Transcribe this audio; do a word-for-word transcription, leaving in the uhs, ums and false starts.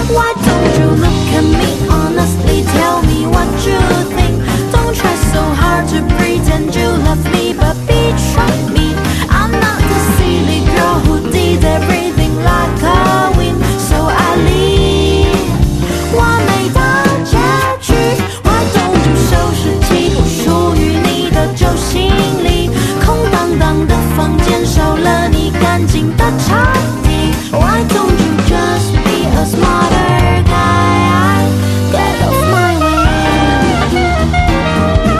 Why don't you look at me honestly? Tell me what you think. Don't try so hard to pretend you love me, but betray me. I'm not the silly girl who did everything like a win, so I leave. 我没到结局 Why don't you 收拾起不属于你的旧行李？空荡荡的房间少了你干净的茶几。 Why don't you just be a smart